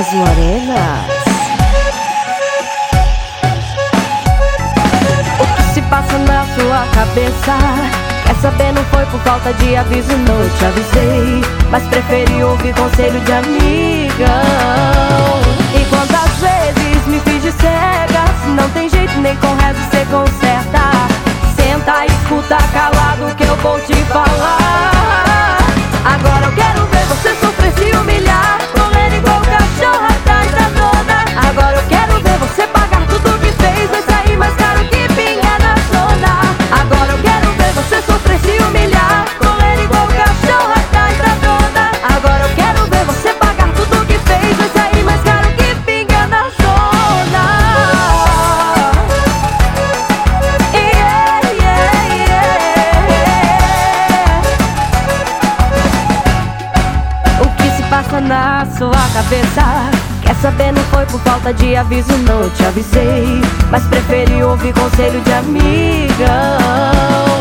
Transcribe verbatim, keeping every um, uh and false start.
das morenas. O que se passa na sua cabeça? Quer saber, não foi por falta de aviso, não te avisei, mas preferi ouvir conselho de amigão. E quantas vezes me fiz de cega, se não tem jeito nem com rezo cê conserta. Senta e escuta calado que eu vou te falar. Agora eu quero ver você sofrer, se humilhar, correr igual cachorro atrás da dona. Agora eu quero ver você pagar tudo que fez, vai sair mais caro que pinga na zona. Agora eu quero ver você sofrer, se humilhar, correr igual cachorro atrás da dona. Agora eu quero ver você pagar tudo que fez, vai sair mais caro que pinga na zona. Yeah, yeah, yeah. O que se passa na sua cabeça? Quer saber, não foi por falta de aviso, não te avisei, mas preferi ouvir conselho de amigão.